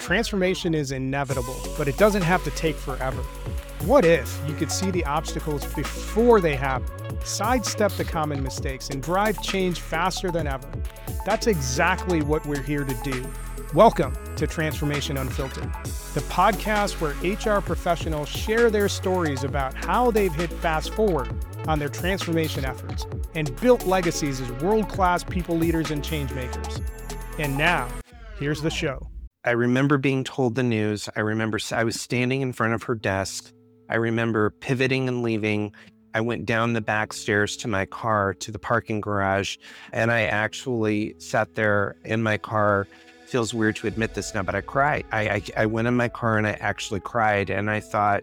Transformation is inevitable, but it doesn't have to take forever. What if you could see the obstacles before they happen, sidestep the common mistakes, and drive change faster than ever? That's exactly what we're here to do. Welcome to Transformation Unfiltered, the podcast where HR professionals share their stories about how they've hit fast forward on their transformation efforts and built legacies as world-class people leaders and change makers. And now, here's the show. I remember being told the news. I remember I was standing in front of her desk. I remember pivoting and leaving. I went down the back stairs to my car, to the parking garage, and I actually sat there in my car. Feels weird to admit this now, but I cried. I went in my car and I actually cried. And I thought,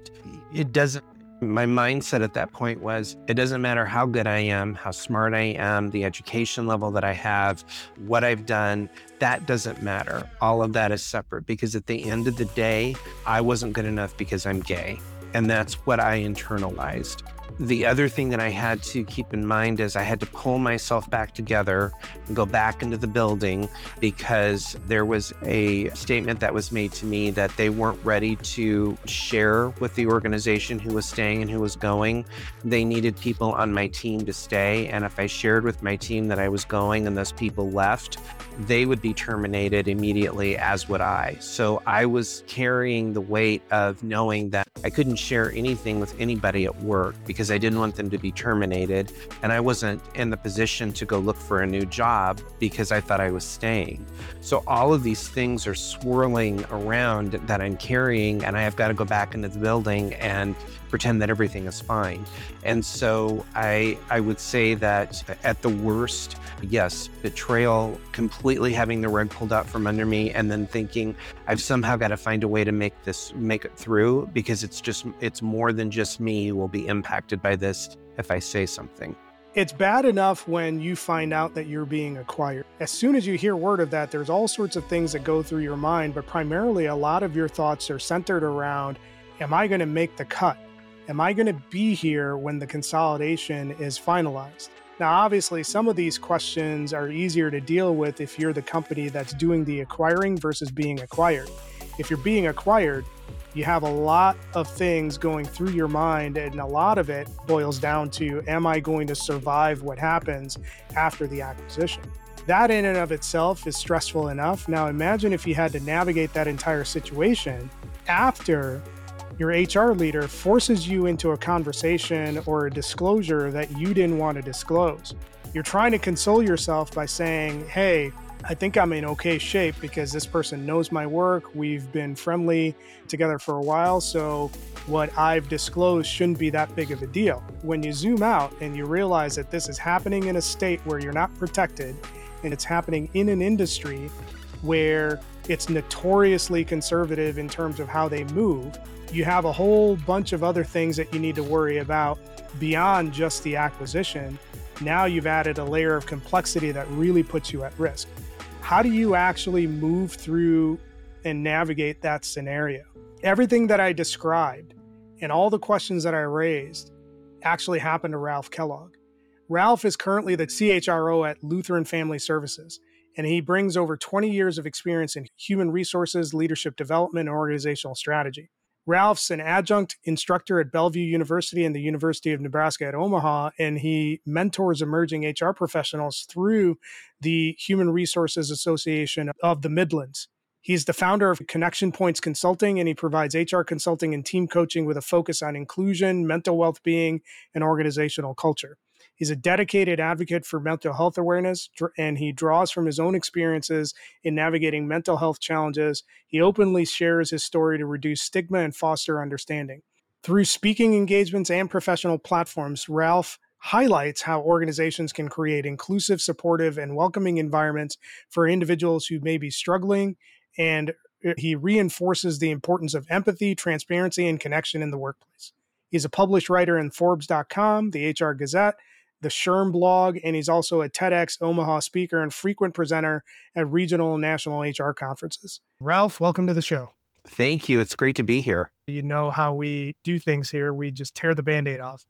my mindset at that point was, it doesn't matter how good I am, how smart I am, the education level that I have, what I've done, that doesn't matter. All of that is separate, because at the end of the day, I wasn't good enough because I'm gay. And that's what I internalized. The other thing that I had to keep in mind is I had to pull myself back together and go back into the building, because there was a statement that was made to me that they weren't ready to share with the organization who was staying and who was going. They needed people on my team to stay. And if I shared with my team that I was going and those people left, they would be terminated immediately, as would I. So I was carrying the weight of knowing that I couldn't share anything with anybody at work because I didn't want them to be terminated. And I wasn't in the position to go look for a new job because I thought I was staying. So all of these things are swirling around that I'm carrying, and I have got to go back into the building and pretend that everything is fine. And so I would say that at the worst, yes, betrayal, completely having the rug pulled out from under me, and then thinking I've somehow got to find a way to make it through, because it's more than just me who will be impacted by this if I say something. It's bad enough when you find out that you're being acquired. As soon as you hear word of that, there's all sorts of things that go through your mind, but primarily a lot of your thoughts are centered around, am I going to make the cut? Am I going to be here when the consolidation is finalized? Now, obviously, some of these questions are easier to deal with if you're the company that's doing the acquiring versus being acquired. If you're being acquired, you have a lot of things going through your mind, and a lot of it boils down to, am I going to survive what happens after the acquisition? That in and of itself is stressful enough. Now, imagine if you had to navigate that entire situation after your HR leader forces you into a conversation or a disclosure that you didn't want to disclose. You're trying to console yourself by saying, hey, I think I'm in okay shape because this person knows my work. We've been friendly together for a while, so what I've disclosed shouldn't be that big of a deal. When you zoom out and you realize that this is happening in a state where you're not protected, and it's happening in an industry where it's notoriously conservative in terms of how they move, you have a whole bunch of other things that you need to worry about beyond just the acquisition. Now you've added a layer of complexity that really puts you at risk. How do you actually move through and navigate that scenario? Everything that I described and all the questions that I raised actually happened to Ralph Kellogg. Ralph is currently the CHRO at Lutheran Family Services, and he brings over 20 years of experience in human resources, leadership development, and organizational strategy. Ralph's an adjunct instructor at Bellevue University and the University of Nebraska at Omaha, and he mentors emerging HR professionals through the Human Resources Association of the Midlands. He's the founder of Connection Points Consulting, and he provides HR consulting and team coaching with a focus on inclusion, mental well-being, and organizational culture. He's a dedicated advocate for mental health awareness, and he draws from his own experiences in navigating mental health challenges. He openly shares his story to reduce stigma and foster understanding. Through speaking engagements and professional platforms, Ralph highlights how organizations can create inclusive, supportive, and welcoming environments for individuals who may be struggling, and he reinforces the importance of empathy, transparency, and connection in the workplace. He's a published writer in Forbes.com, the HR Gazette, the SHRM blog, and he's also a TEDx Omaha speaker and frequent presenter at regional and national HR conferences. Ralph, welcome to the show. Thank you. It's great to be here. You know how we do things here. We just tear the Band-Aid off.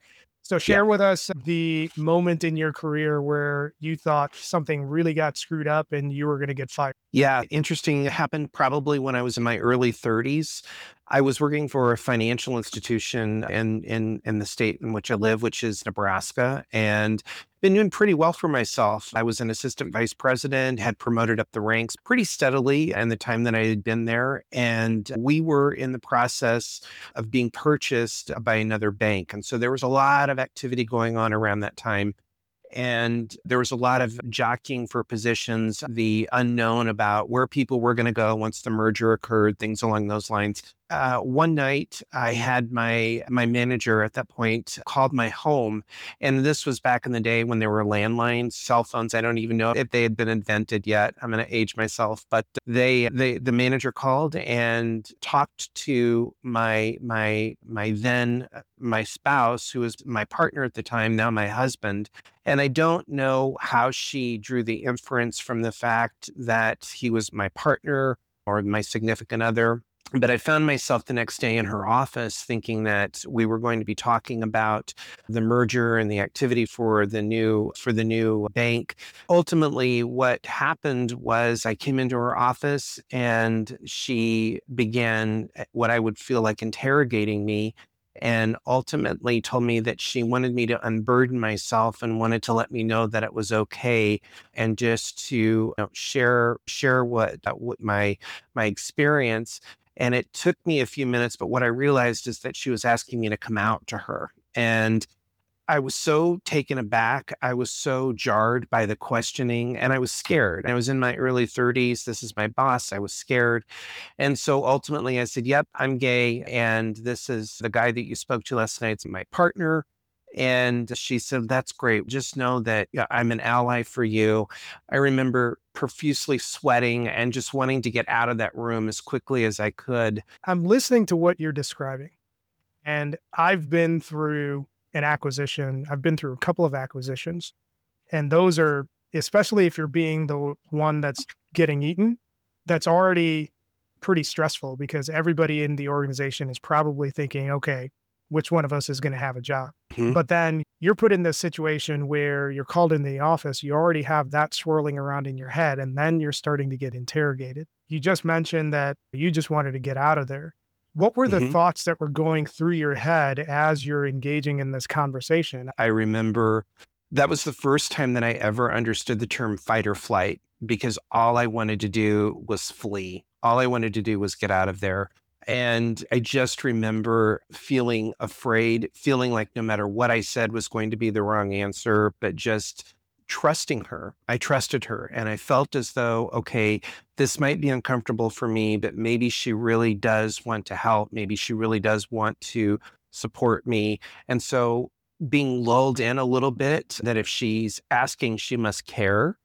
So Yeah. share with us the moment in your career where you thought something really got screwed up and you were going to get fired. Yeah, interesting. It happened probably when I was in my early 30s. I was working for a financial institution in the state in which I live, which is Nebraska, and been doing pretty well for myself. I was an assistant vice president, had promoted up the ranks pretty steadily in the time that I had been there. And we were in the process of being purchased by another bank. And so there was a lot of activity going on around that time. And there was a lot of jockeying for positions, the unknown about where people were going to go once the merger occurred, things along those lines. One night, I had my manager at that point called my home, and this was back in the day when there were landlines, cell phones. I don't even know if they had been invented yet. I'm going to age myself, but the manager called and talked to my spouse, who was my partner at the time, now my husband. And I don't know how she drew the inference from the fact that he was my partner or my significant other. But I found myself the next day in her office thinking that we were going to be talking about the merger and the activity for the new bank. Ultimately, what happened was I came into her office and she began what I would feel like interrogating me, and ultimately told me that she wanted me to unburden myself and wanted to let me know that it was okay, and just to share what my experience. And it took me a few minutes, but what I realized is that she was asking me to come out to her. And I was so taken aback. I was so jarred by the questioning, and I was scared. I was in my early 30s. This is my boss. I was scared. And so ultimately I said, "Yep, I'm gay. And this is the guy that you spoke to last night. It's my partner." And she said, "That's great. Just know that, yeah, I'm an ally for you." I remember profusely sweating and just wanting to get out of that room as quickly as I could. I'm listening to what you're describing, and I've been through an acquisition. I've been through a couple of acquisitions, and those are, especially if you're being the one that's getting eaten, that's already pretty stressful because everybody in the organization is probably thinking, okay, which one of us is going to have a job? Mhm. But then you're put in this situation where you're called in the office, you already have that swirling around in your head, and then you're starting to get interrogated. You just mentioned that you just wanted to get out of there. What were the Mhm. thoughts that were going through your head as you're engaging in this conversation? I remember that was the first time that I ever understood the term fight or flight, because all I wanted to do was flee. All I wanted to do was get out of there. And I just remember feeling afraid, feeling like no matter what I said was going to be the wrong answer, but just trusting her. I trusted her, and I felt as though, okay, this might be uncomfortable for me, but maybe she really does want to help. Maybe she really does want to support me. And so being lulled in a little bit that if she's asking, she must care.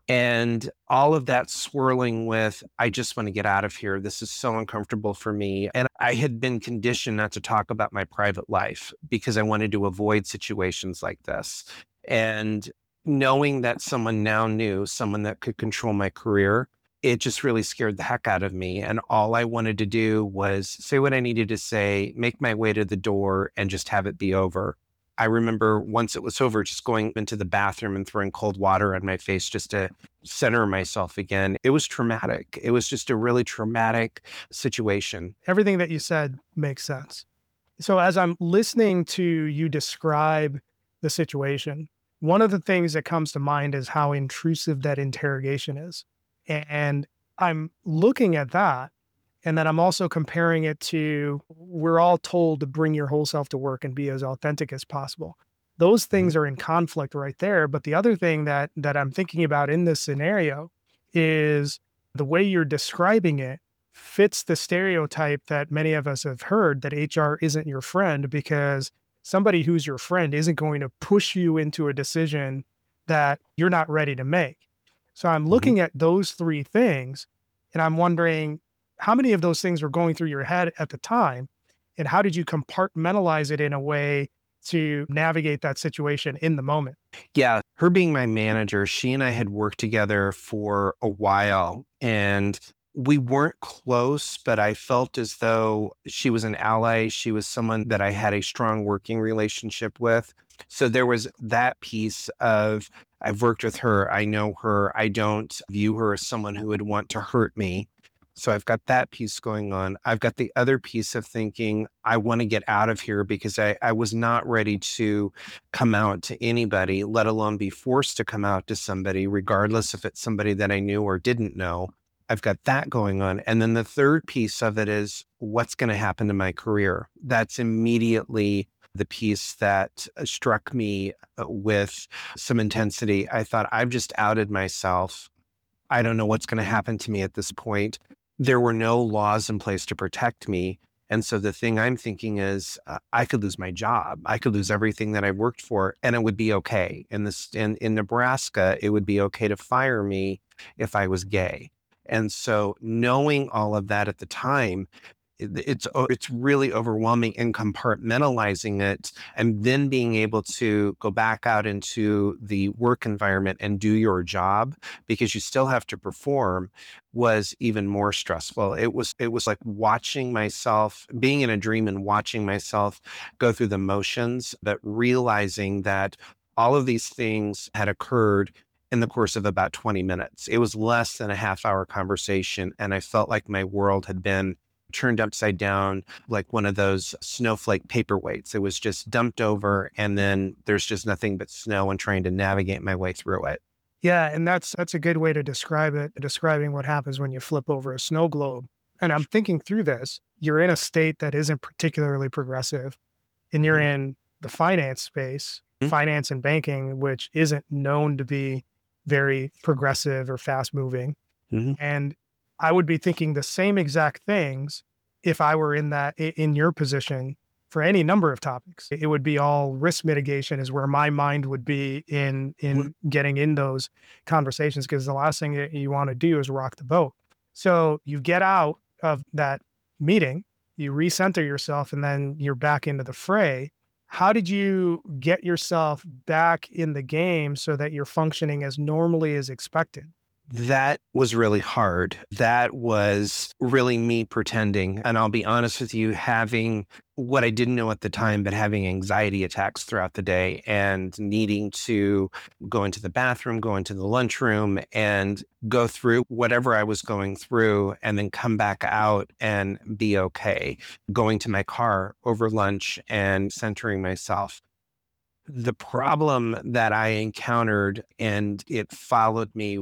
And all of that swirling with, I just want to get out of here. This is so uncomfortable for me. And I had been conditioned not to talk about my private life because I wanted to avoid situations like this. And knowing that someone now knew, someone that could control my career, it just really scared the heck out of me. And all I wanted to do was say what I needed to say, make my way to the door, and just have it be over. I remember once it was over, just going into the bathroom and throwing cold water on my face just to center myself again. It was traumatic. It was just a really traumatic situation. Everything that you said makes sense. So as I'm listening to you describe the situation, one of the things that comes to mind is how intrusive that interrogation is. And I'm looking at that. And then I'm also comparing it to, we're all told to bring your whole self to work and be as authentic as possible. Those Mhm. things are in conflict right there. But the other thing that I'm thinking about in this scenario is the way you're describing it fits the stereotype that many of us have heard that HR isn't your friend, because somebody who's your friend isn't going to push you into a decision that you're not ready to make. So I'm Mhm. looking at those three things and I'm wondering how many of those things were going through your head at the time, and how did you compartmentalize it in a way to navigate that situation in the moment? Yeah, her being my manager, she and I had worked together for a while. And We weren't close, but I felt as though she was an ally. She was someone that I had a strong working relationship with. So there was that piece of I've worked with her. I know her. I don't view her as someone who would want to hurt me. So I've got that piece going on. I've got the other piece of thinking, I want to get out of here because I was not ready to come out to anybody, let alone be forced to come out to somebody, regardless if it's somebody that I knew or didn't know. I've got that going on. And then the third piece of it is what's going to happen to my career. That's immediately the piece that struck me with some intensity. I thought, I've just outed myself. I don't know what's going to happen to me at this point. There were no laws in place to protect me. And so the thing I'm thinking is I could lose my job. I could lose everything that I worked for, and it would be okay. In Nebraska, it would be okay to fire me if I was gay. And so knowing all of that at the time, it's really overwhelming, and compartmentalizing it and then being able to go back out into the work environment and do your job because you still have to perform was even more stressful. It was like watching myself, being in a dream and watching myself go through the motions, but realizing that all of these things had occurred in the course of about 20 minutes. It was less than a half-hour conversation, and I felt like my world had been turned upside down like one of those snowflake paperweights. It was just dumped over, and then there's just nothing but snow and trying to navigate my way through it. Yeah, and that's a good way to describe it, describing what happens when you flip over a snow globe. And I'm thinking through this. You're in a state that isn't particularly progressive, and you're in the finance space, finance and banking, which isn't known to be very progressive or fast moving. And I would be thinking the same exact things if I were in your position for any number of topics. It would be all risk mitigation is where my mind would be in getting in those conversations, because the last thing that you want to do is rock the boat. So you get out of that meeting, you recenter yourself, and then you're back into the fray. How did you get yourself back in the game so that you're functioning as normally as expected? That was really hard. That was really me pretending. And I'll be honest with you, having what I didn't know at the time, but having anxiety attacks throughout the day and needing to go into the bathroom, go into the lunchroom, and go through whatever I was going through and then come back out and be okay. Going to my car over lunch and centering myself. The problem that I encountered and it followed me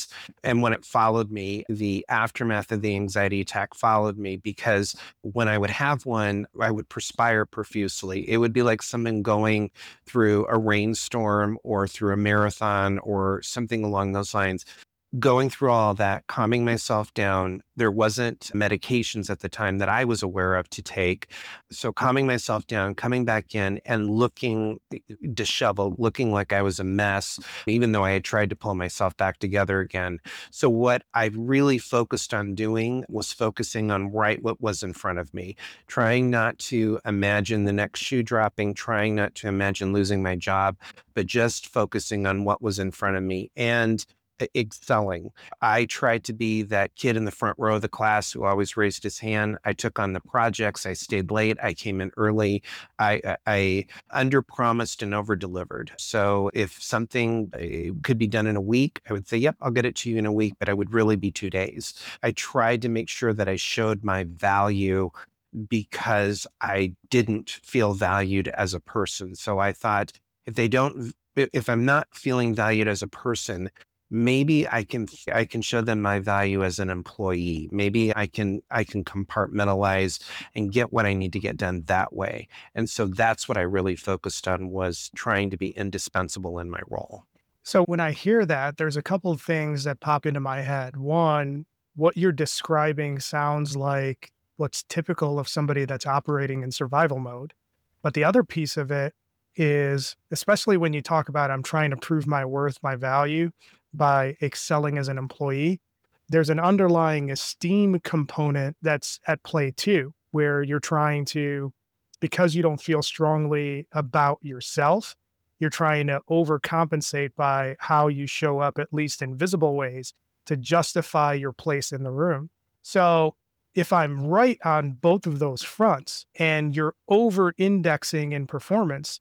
and when it followed me, the aftermath of the anxiety attack followed me because when I would have one, I would perspire profusely. It would be like someone going through a rainstorm or through a marathon or something along those lines. Going through all that, calming myself down. There wasn't medications at the time that I was aware of to take. So calming myself down, coming back in and looking disheveled, looking like I was a mess, even though I had tried to pull myself back together again. So what I really focused on doing was focusing on what was in front of me, trying not to imagine the next shoe dropping, trying not to imagine losing my job, but just focusing on what was in front of me and excelling. I tried to be that kid in the front row of the class who always raised his hand. I took on the projects. I stayed late. I came in early. I under-promised and over-delivered. So if something could be done in a week, I would say, yep, I'll get it to you in a week, but it would really be 2 days. I tried to make sure that I showed my value because I didn't feel valued as a person. So I thought, if I'm not feeling valued as a person, maybe I can show them my value as an employee. Maybe I can compartmentalize and get what I need to get done that way. And so that's what I really focused on, was trying to be indispensable in my role. So when I hear that, there's a couple of things that pop into my head. One, what you're describing sounds like what's typical of somebody that's operating in survival mode. But the other piece of it is, especially when you talk about I'm trying to prove my worth, my value by excelling as an employee, there's an underlying esteem component that's at play too, where you're trying to, because you don't feel strongly about yourself, you're trying to overcompensate by how you show up, at least in visible ways, to justify your place in the room. So if I'm right on both of those fronts and you're over indexing in performance,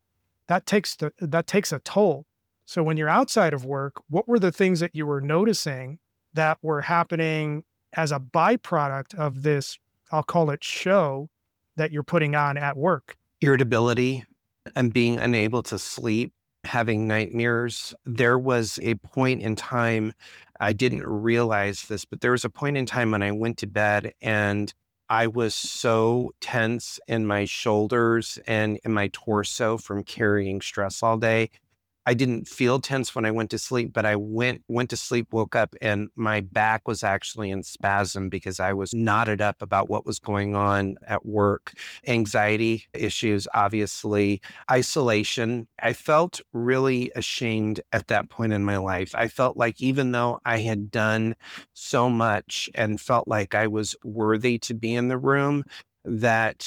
that takes a toll. So when you're outside of work, what were the things that you were noticing that were happening as a byproduct of this, I'll call it show that you're putting on at work? Irritability and being unable to sleep, having nightmares. There was a point in time, I didn't realize this, but there was a point in time when I went to bed and I was so tense in my shoulders and in my torso from carrying stress all day. I didn't feel tense when I went to sleep, but I went to sleep, woke up, and my back was actually in spasm because I was knotted up about what was going on at work. Anxiety issues, obviously, isolation. I felt really ashamed at that point in my life. I felt like even though I had done so much and felt like I was worthy to be in the room, that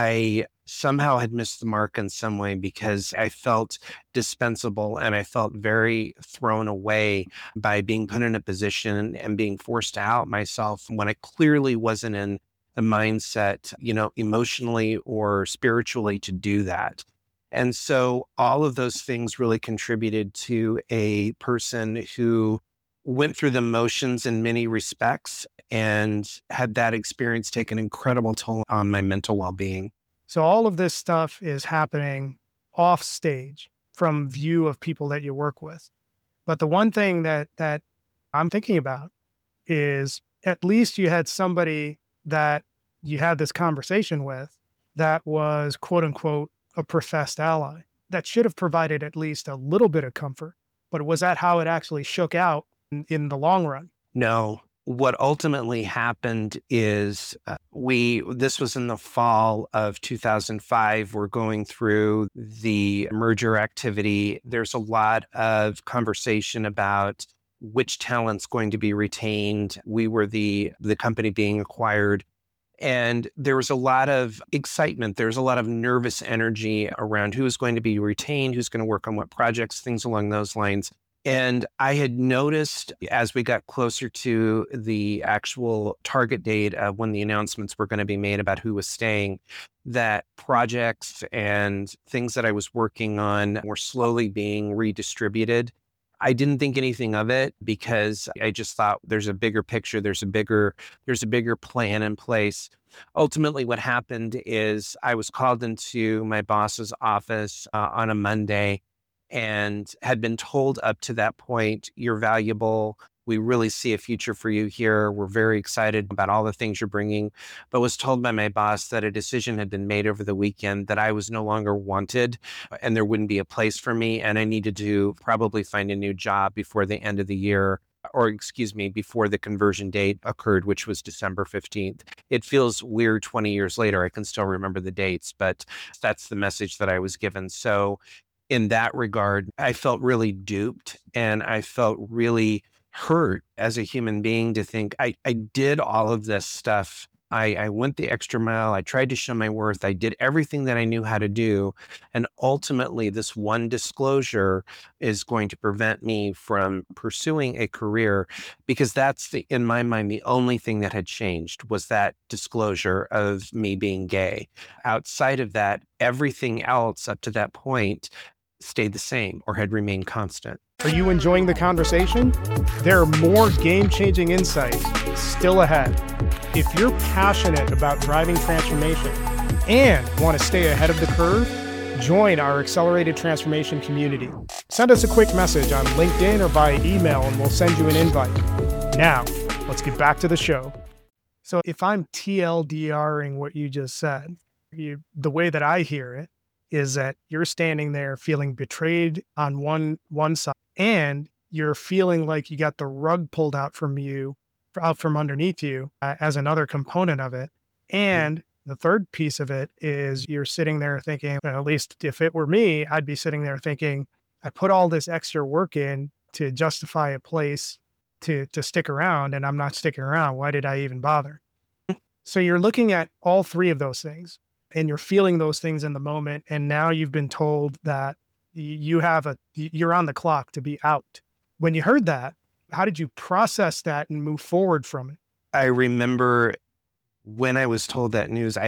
I somehow had missed the mark in some way because I felt dispensable and I felt very thrown away by being put in a position and being forced to out myself when I clearly wasn't in the mindset, emotionally or spiritually to do that. And so all of those things really contributed to a person who went through the motions in many respects and had that experience take an incredible toll on my mental well-being. So all of this stuff is happening off stage from view of people that you work with. But the one thing that I'm thinking about is at least you had somebody that you had this conversation with that was quote unquote a professed ally that should have provided at least a little bit of comfort. But was that how it actually shook out in the long run? No, what ultimately happened is this was in the fall of 2005. We're going through the merger activity. There's a lot of conversation about which talent's going to be retained. We were the company being acquired. And there was a lot of excitement. There was a lot of nervous energy around who is going to be retained, who's going to work on what projects, things along those lines. And I had noticed as we got closer to the actual target date of when the announcements were going to be made about who was staying, that projects and things that I was working on were slowly being redistributed. I didn't think anything of it because I just thought there's a bigger picture, there's a bigger plan in place. Ultimately, what happened is I was called into my boss's office on a Monday and had been told up to that point, you're valuable. We really see a future for you here. We're very excited about all the things you're bringing, but was told by my boss that a decision had been made over the weekend that I was no longer wanted and there wouldn't be a place for me. And I needed to probably find a new job before the end of the year, or excuse me, before the conversion date occurred, which was December 15th. It feels weird 20 years later. I can still remember the dates, but that's the message that I was given. So in that regard, I felt really duped and I felt really hurt as a human being to think I did all of this stuff. I went the extra mile. I tried to show my worth. I did everything that I knew how to do. And ultimately, this one disclosure is going to prevent me from pursuing a career because that's in my mind, the only thing that had changed was that disclosure of me being gay. Outside of that, everything else up to that point stayed the same or had remained constant. Are you enjoying the conversation? There are more game-changing insights still ahead. If you're passionate about driving transformation and want to stay ahead of the curve, join our accelerated transformation community. Send us a quick message on LinkedIn or via email and we'll send you an invite. Now, let's get back to the show. So if I'm TLDRing what you just said, the way that I hear it is that you're standing there feeling betrayed on one side, and you're feeling like you got the rug pulled out from underneath you as another component of it. And the third piece of it is you're sitting there thinking, well, at least if it were me, I'd be sitting there thinking, I put all this extra work in to justify a place to stick around, and I'm not sticking around. Why did I even bother? So you're looking at all three of those things and you're feeling those things in the moment. And now you've been told that you're on the clock to be out. When you heard that, how did you process that and move forward from it? I remember when I was told that news,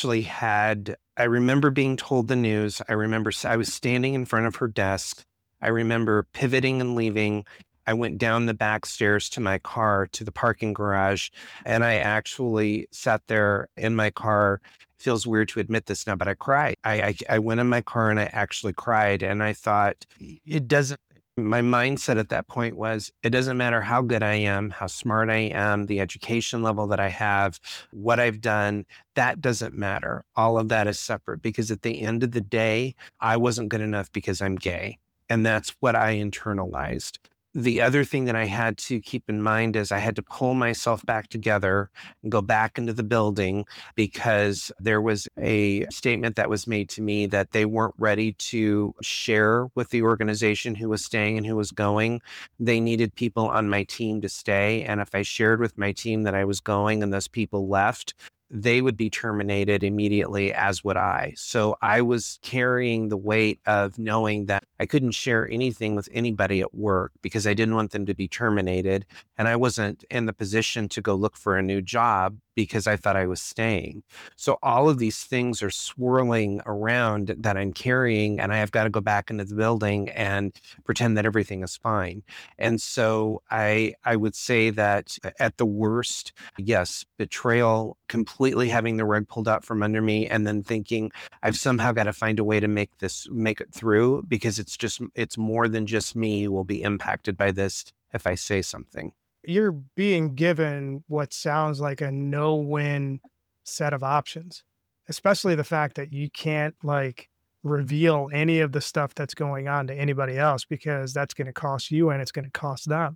I remember being told the news. I remember I was standing in front of her desk. I remember pivoting and leaving. I went down the back stairs to my car, to the parking garage, and I actually sat there in my car. Feels weird to admit this now, but I cried. I went in my car and I actually cried. And I thought, it doesn't, my mindset at that point was, it doesn't matter how good I am, how smart I am, the education level that I have, what I've done, that doesn't matter. All of that is separate, because at the end of the day, I wasn't good enough because I'm gay. And that's what I internalized. The other thing that I had to keep in mind is I had to pull myself back together and go back into the building, because there was a statement that was made to me that they weren't ready to share with the organization who was staying and who was going. They needed people on my team to stay. And if I shared with my team that I was going and those people left, they would be terminated immediately, as would I. So I was carrying the weight of knowing that I couldn't share anything with anybody at work because I didn't want them to be terminated. And I wasn't in the position to go look for a new job because I thought I was staying. So all of these things are swirling around that I'm carrying, and I have got to go back into the building and pretend that everything is fine. And so I would say that at the worst, yes, betrayal, completely having the rug pulled out from under me, and then thinking I've somehow got to find a way to make it through, because it's more than just me who will be impacted by this if I say something. You're being given what sounds like a no-win set of options, especially the fact that you can't reveal any of the stuff that's going on to anybody else, because that's going to cost you and it's going to cost them.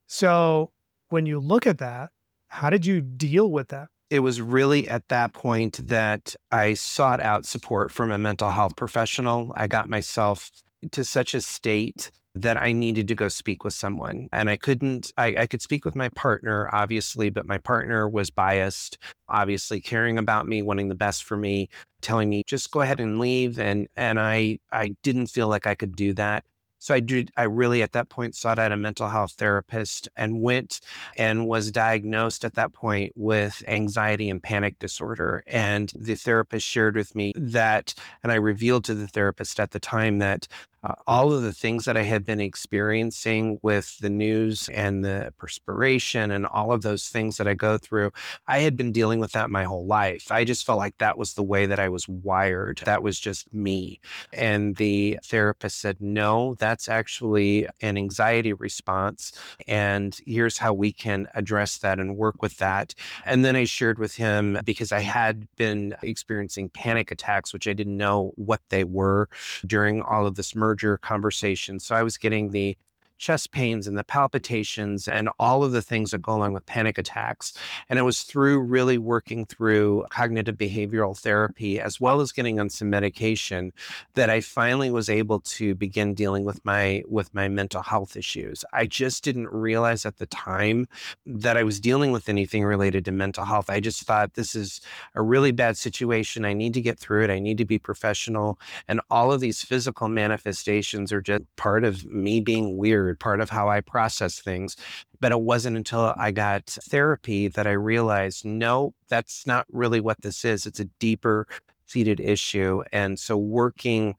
So when you look at that, how did you deal with that? It was really at that point that I sought out support from a mental health professional. I got myself to such a state that I needed to go speak with someone. And I could speak with my partner, obviously, but my partner was biased, obviously caring about me, wanting the best for me, telling me, just go ahead and leave. And I didn't feel like I could do that. So I really at that point sought out a mental health therapist and went and was diagnosed at that point with anxiety and panic disorder. And the therapist shared with me that, and I revealed to the therapist at the time that all of the things that I had been experiencing with the news and the perspiration and all of those things that I go through, I had been dealing with that my whole life. I just felt like that was the way that I was wired. That was just me. And the therapist said, no, that's actually an anxiety response. And here's how we can address that and work with that. And then I shared with him, because I had been experiencing panic attacks, which I didn't know what they were during all of this merger conversation. So I was getting the chest pains and the palpitations and all of the things that go along with panic attacks. And it was through really working through cognitive behavioral therapy, as well as getting on some medication, that I finally was able to begin dealing with my mental health issues. I just didn't realize at the time that I was dealing with anything related to mental health. I just thought, this is a really bad situation. I need to get through it. I need to be professional. And all of these physical manifestations are just part of me being weird, part of how I process things. But it wasn't until I got therapy that I realized, no, that's not really what this is. It's a deeper seated issue. And so working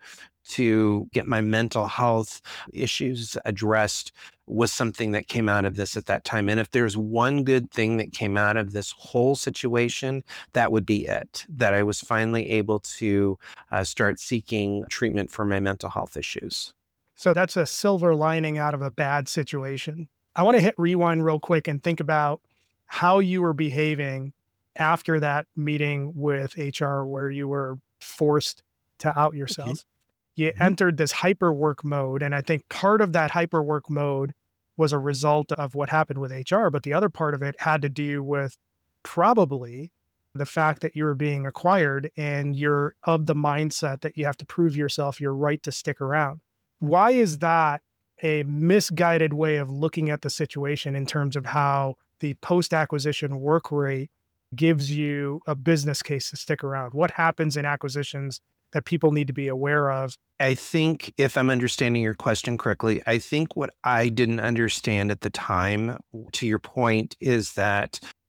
to get my mental health issues addressed was something that came out of this at that time. And if there's one good thing that came out of this whole situation, that would be it, that I was finally able to start seeking treatment for my mental health issues. So that's a silver lining out of a bad situation. I want to hit rewind real quick and think about how you were behaving after that meeting with HR where you were forced to out yourself. You entered this hyper work mode. And I think part of that hyper work mode was a result of what happened with HR. But the other part of it had to do with probably the fact that you were being acquired and you're of the mindset that you have to prove yourself your right to stick around. Why is that a misguided way of looking at the situation in terms of how the post-acquisition work rate gives you a business case to stick around? What happens in acquisitions that people need to be aware of? I think, if I'm understanding your question correctly, I think what I didn't understand at the time, to your point, is that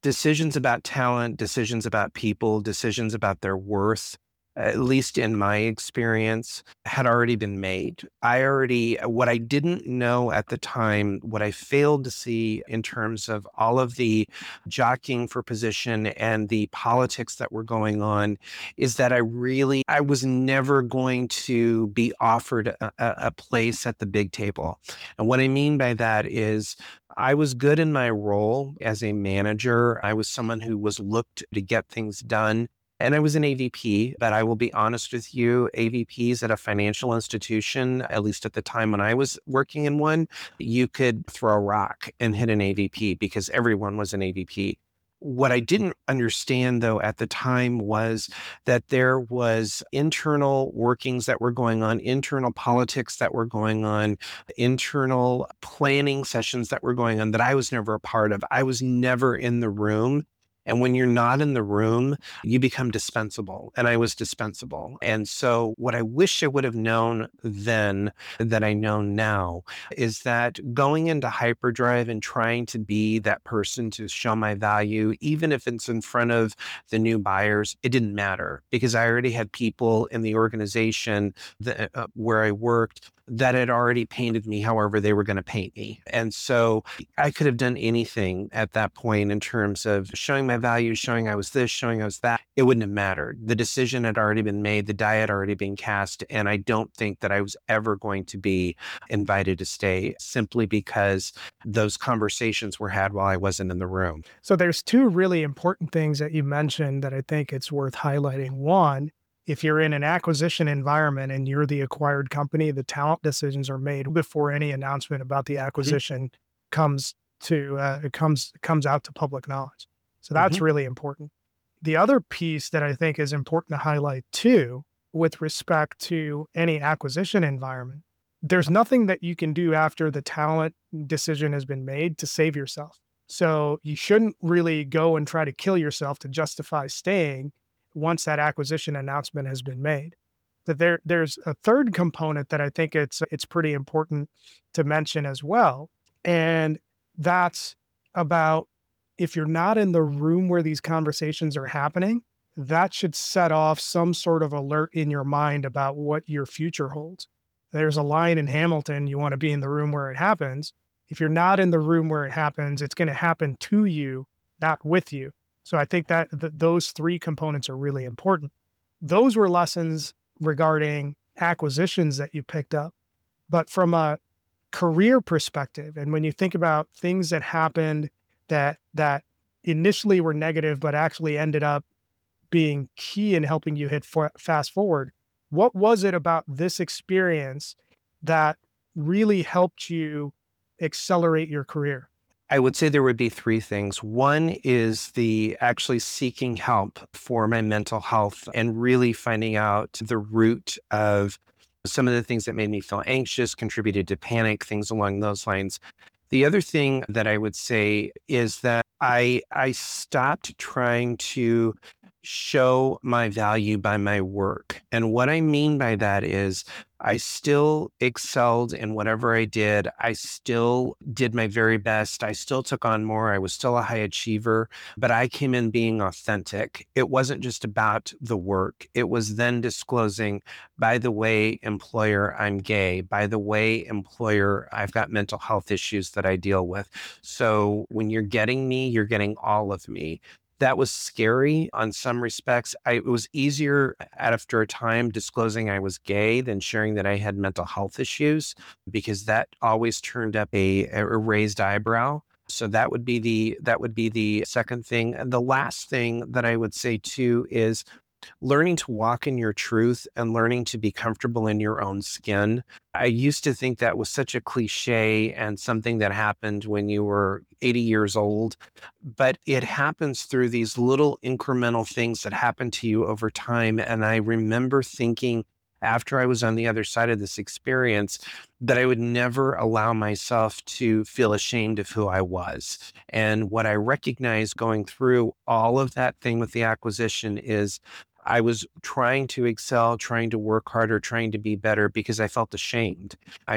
decisions about talent, decisions about people, decisions about their worth, at least in my experience, had already been made. What I didn't know at the time, what I failed to see in terms of all of the jockeying for position and the politics that were going on, is that I was never going to be offered a place at the big table. And what I mean by that is, I was good in my role as a manager. I was someone who was looked to get things done. And I was an AVP, but I will be honest with you, AVPs at a financial institution, at least at the time when I was working in one, you could throw a rock and hit an AVP because everyone was an AVP. What I didn't understand, though, at the time was that there was internal workings that were going on, internal politics that were going on, internal planning sessions that were going on that I was never a part of. I was never in the room. And when you're not in the room, you become dispensable. And I was dispensable. And so what I wish I would have known then that I know now is that going into hyperdrive and trying to be that person to show my value, even if it's in front of the new buyers, it didn't matter because I already had people in the organization where I worked that had already painted me however they were going to paint me. And so I could have done anything at that point in terms of showing my value, showing I was this, showing I was that. It wouldn't have mattered. The decision had already been made. The die had already been cast. And I don't think that I was ever going to be invited to stay simply because those conversations were had while I wasn't in the room. So there's two really important things that you mentioned that I think it's worth highlighting. One, if you're in an acquisition environment and you're the acquired company, the talent decisions are made before any announcement about the acquisition comes out to public knowledge. So that's really important. The other piece that I think is important to highlight too, with respect to any acquisition environment, there's nothing that you can do after the talent decision has been made to save yourself. So you shouldn't really go and try to kill yourself to justify staying once that acquisition announcement has been made. That there's a third component that I think it's pretty important to mention as well. And that's about if you're not in the room where these conversations are happening, that should set off some sort of alert in your mind about what your future holds. There's a line in Hamilton, you want to be in the room where it happens. If you're not in the room where it happens, it's going to happen to you, not with you. So I think that those three components are really important. Those were lessons regarding acquisitions that you picked up. But from a career perspective, and when you think about things that happened that initially were negative, but actually ended up being key in helping you hit fast forward, what was it about this experience that really helped you accelerate your career? I would say there would be three things. One is the actually seeking help for my mental health and really finding out the root of some of the things that made me feel anxious, contributed to panic, things along those lines. The other thing that I would say is that I stopped trying to show my value by my work. And what I mean by that is I still excelled in whatever I did. I still did my very best. I still took on more. I was still a high achiever, but I came in being authentic. It wasn't just about the work. It was then disclosing, by the way, employer, I'm gay. By the way, employer, I've got mental health issues that I deal with. So when you're getting me, you're getting all of me. That was scary on some respects. It was easier after a time disclosing I was gay than sharing that I had mental health issues, because that always turned up a raised eyebrow. So that would be the second thing. And the last thing that I would say too is learning to walk in your truth and learning to be comfortable in your own skin. I used to think that was such a cliche and something that happened when you were 80 years old, but it happens through these little incremental things that happen to you over time. And I remember thinking after I was on the other side of this experience that I would never allow myself to feel ashamed of who I was. And what I recognized going through all of that thing with the acquisition is I was trying to excel, trying to work harder, trying to be better because I felt ashamed.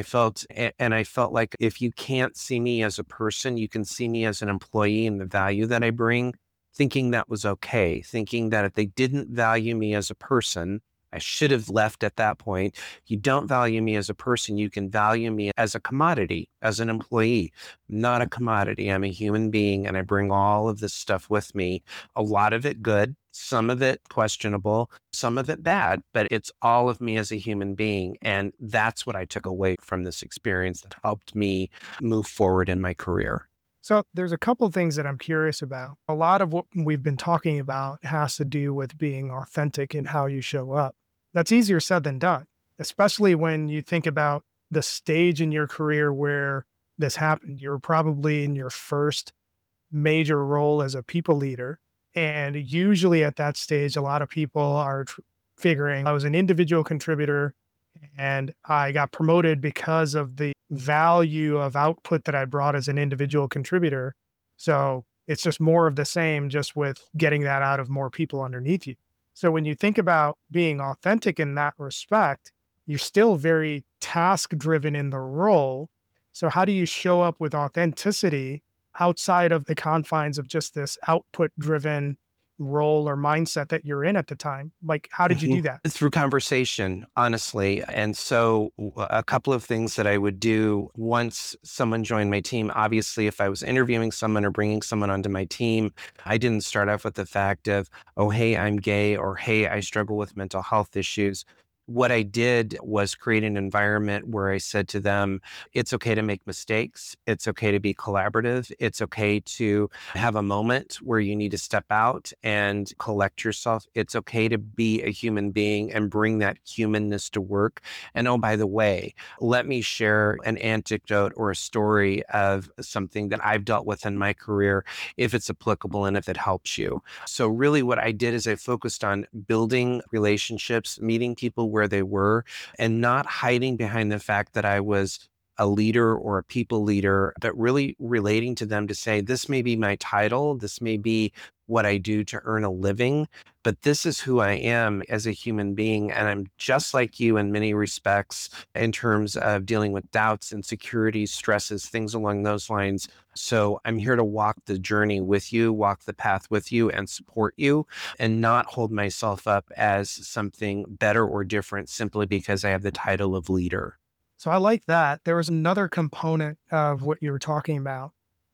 And I felt like if you can't see me as a person, you can see me as an employee and the value that I bring, thinking that was okay, thinking that if they didn't value me as a person, I should have left at that point. You don't value me as a person. You can value me as a commodity, as an employee, not a commodity. I'm a human being and I bring all of this stuff with me. A lot of it good, some of it questionable, some of it bad, but it's all of me as a human being. And that's what I took away from this experience that helped me move forward in my career. So there's a couple of things that I'm curious about. A lot of what we've been talking about has to do with being authentic in how you show up. That's easier said than done, especially when you think about the stage in your career where this happened. You're probably in your first major role as a people leader. And usually at that stage, a lot of people are figuring I was an individual contributor and I got promoted because of the value of output that I brought as an individual contributor. So it's just more of the same, just with getting that out of more people underneath you. So when you think about being authentic in that respect, you're still very task driven in the role. So how do you show up with authenticity outside of the confines of just this output driven role or mindset that you're in at the time? Like, how did you do that? Through conversation, honestly. And so a couple of things that I would do once someone joined my team, obviously, if I was interviewing someone or bringing someone onto my team, I didn't start off with the fact of, oh, hey, I'm gay, or hey, I struggle with mental health issues. What I did was create an environment where I said to them, it's okay to make mistakes. It's okay to be collaborative. It's okay to have a moment where you need to step out and collect yourself. It's okay to be a human being and bring that humanness to work. And oh, by the way, let me share an anecdote or a story of something that I've dealt with in my career, if it's applicable and if it helps you. So really what I did is I focused on building relationships, meeting people where they were, and not hiding behind the fact that I was a leader or a people leader, but really relating to them to say, this may be my title, this may be what I do to earn a living, but this is who I am as a human being. And I'm just like you in many respects in terms of dealing with doubts, insecurities, stresses, things along those lines. So I'm here to walk the journey with you, walk the path with you and support you, and not hold myself up as something better or different simply because I have the title of leader. So I like that. There was another component of what you were talking about,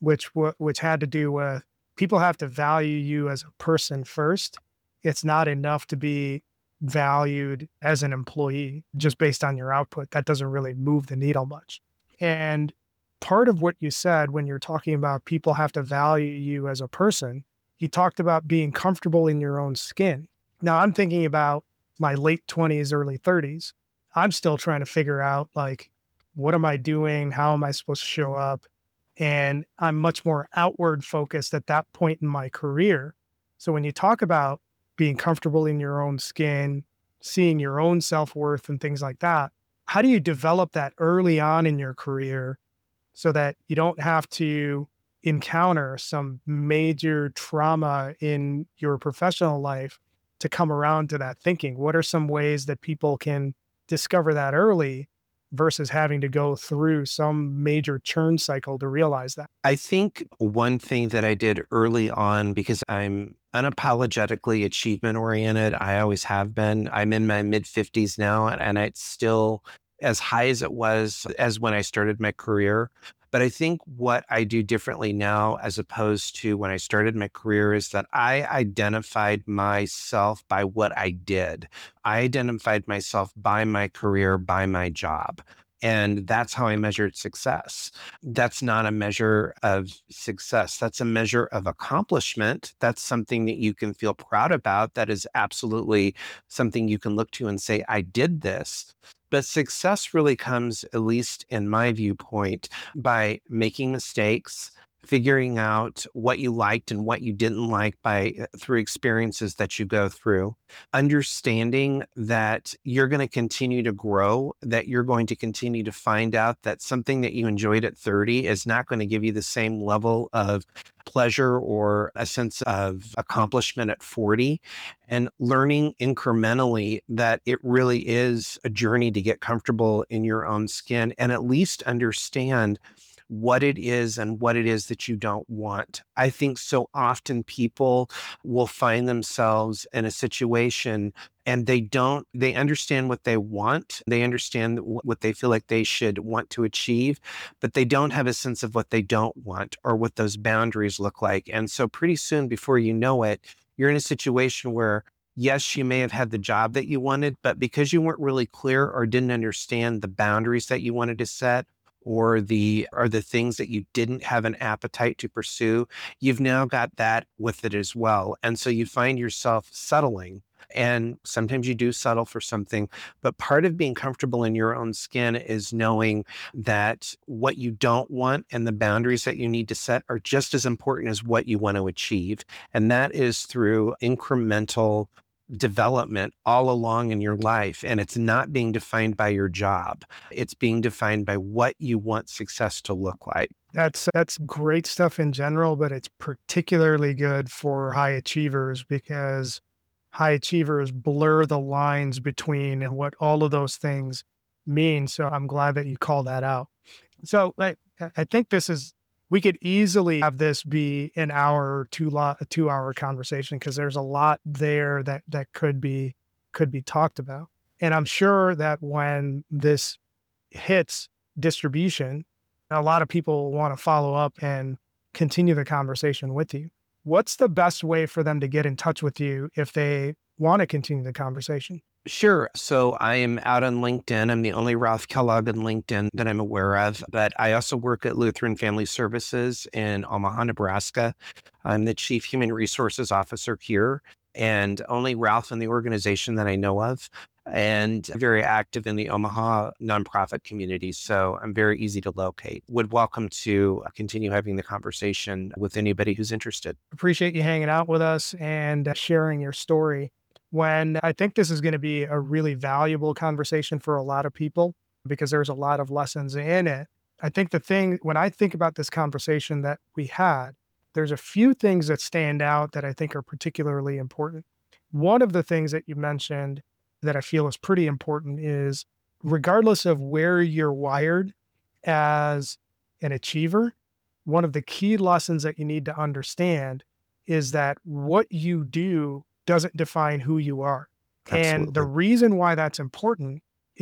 which had to do with people have to value you as a person first. It's not enough to be valued as an employee just based on your output. That doesn't really move the needle much. And part of what you said when you're talking about people have to value you as a person, you talked about being comfortable in your own skin. Now I'm thinking about my late 20s, early 30s. I'm still trying to figure out, like, what am I doing? How am I supposed to show up? And I'm much more outward focused at that point in my career. So when you talk about being comfortable in your own skin, seeing your own self-worth and things like that, how do you develop that early on in your career so that you don't have to encounter some major trauma in your professional life to come around to that thinking? What are some ways that people can discover that early versus having to go through some major churn cycle to realize that? I think one thing that I did early on, because I'm unapologetically achievement oriented, I always have been. I'm in my mid 50s now, and it's still as high as it was as when I started my career. But I think what I do differently now, as opposed to when I started my career, is that I identified myself by what I did. I identified myself by my career, by my job. And that's how I measured success. That's not a measure of success. That's a measure of accomplishment. That's something that you can feel proud about. That is absolutely something you can look to and say, I did this. But success really comes, at least in my viewpoint, by making mistakes, figuring out what you liked and what you didn't like by through experiences that you go through, understanding that you're going to continue to grow, that you're going to continue to find out that something that you enjoyed at 30 is not going to give you the same level of pleasure or a sense of accomplishment at 40, and learning incrementally that it really is a journey to get comfortable in your own skin and at least understand what it is and what it is that you don't want. I think so often people will find themselves in a situation and they understand what they want. They understand what they feel like they should want to achieve, but they don't have a sense of what they don't want or what those boundaries look like. And so pretty soon before you know it, you're in a situation where yes, you may have had the job that you wanted, but because you weren't really clear or didn't understand the boundaries that you wanted to set, or the things that you didn't have an appetite to pursue, you've now got that with it as well. And so you find yourself settling. And sometimes you do settle for something, but part of being comfortable in your own skin is knowing that what you don't want and the boundaries that you need to set are just as important as what you want to achieve. And that is through incremental development all along in your life. And it's not being defined by your job. It's being defined by what you want success to look like. That's great stuff in general, but it's particularly good for high achievers because high achievers blur the lines between what all of those things mean. So I'm glad that you called that out. So I think we could easily have this be an hour, a 2 hour conversation because there's a lot there that could be talked about. And I'm sure that when this hits distribution, a lot of people want to follow up and continue the conversation with you. What's the best way for them to get in touch with you if they want to continue the conversation? Sure. So I am out on LinkedIn. I'm the only Ralph Kellogg on LinkedIn that I'm aware of, but I also work at Lutheran Family Services in Omaha, Nebraska. I'm the Chief Human Resources Officer here and only Ralph in the organization that I know of, and very active in the Omaha nonprofit community. So I'm very easy to locate. Would welcome to continue having the conversation with anybody who's interested. Appreciate you hanging out with us and sharing your story. When I think this is going to be a really valuable conversation for a lot of people because there's a lot of lessons in it. I think when I think about this conversation that we had, there's a few things that stand out that I think are particularly important. One of the things that you mentioned that I feel is pretty important is regardless of where you're wired as an achiever, one of the key lessons that you need to understand is that what you do doesn't define who you are. Absolutely. And the reason why that's important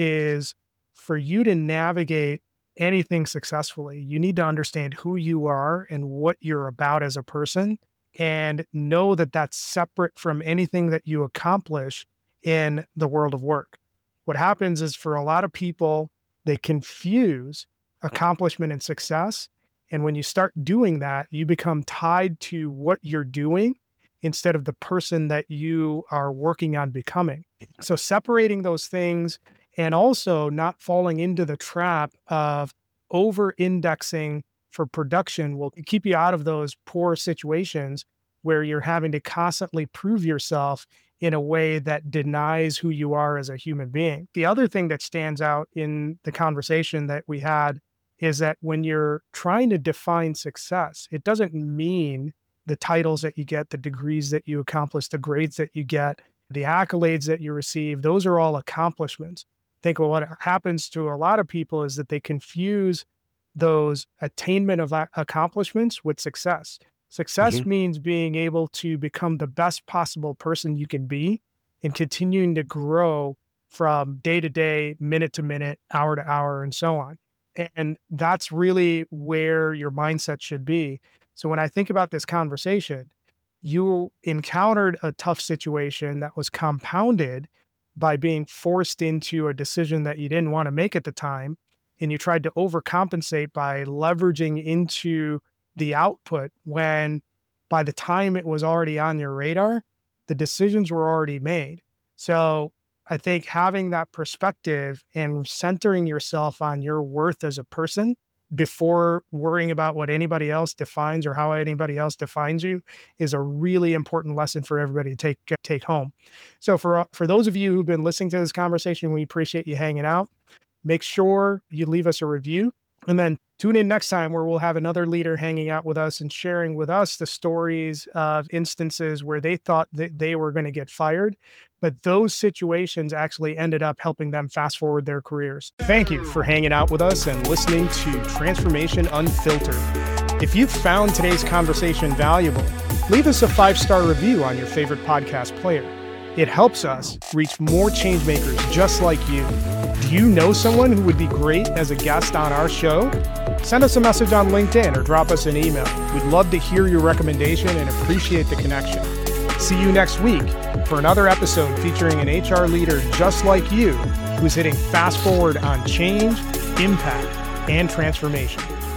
is for you to navigate anything successfully, you need to understand who you are and what you're about as a person and know that that's separate from anything that you accomplish in the world of work. What happens is for a lot of people, they confuse accomplishment and success. And when you start doing that, you become tied to what you're doing instead of the person that you are working on becoming. So separating those things and also not falling into the trap of over-indexing for production will keep you out of those poor situations where you're having to constantly prove yourself in a way that denies who you are as a human being. The other thing that stands out in the conversation that we had is that when you're trying to define success, it doesn't mean the titles that you get, the degrees that you accomplish, the grades that you get, the accolades that you receive, those are all accomplishments. I think what happens to a lot of people is that they confuse those attainment of accomplishments with success. Success means being able to become the best possible person you can be and continuing to grow from day to day, minute to minute, hour to hour, and so on. And that's really where your mindset should be. So when I think about this conversation, you encountered a tough situation that was compounded by being forced into a decision that you didn't want to make at the time. And you tried to overcompensate by leveraging into the output when by the time it was already on your radar, the decisions were already made. So I think having that perspective and centering yourself on your worth as a person before worrying about what anybody else defines or how anybody else defines you is a really important lesson for everybody to take home. So for those of you who've been listening to this conversation, we appreciate you hanging out. Make sure you leave us a review, and then tune in next time where we'll have another leader hanging out with us and sharing with us the stories of instances where they thought that they were going to get fired, but those situations actually ended up helping them fast forward their careers. Thank you for hanging out with us and listening to Transformation Unfiltered. If you found today's conversation valuable, leave us a 5-star review on your favorite podcast player. It helps us reach more changemakers just like you. Do you know someone who would be great as a guest on our show? Send us a message on LinkedIn or drop us an email. We'd love to hear your recommendation and appreciate the connection. See you next week for another episode featuring an HR leader just like you who's hitting fast forward on change, impact, and transformation.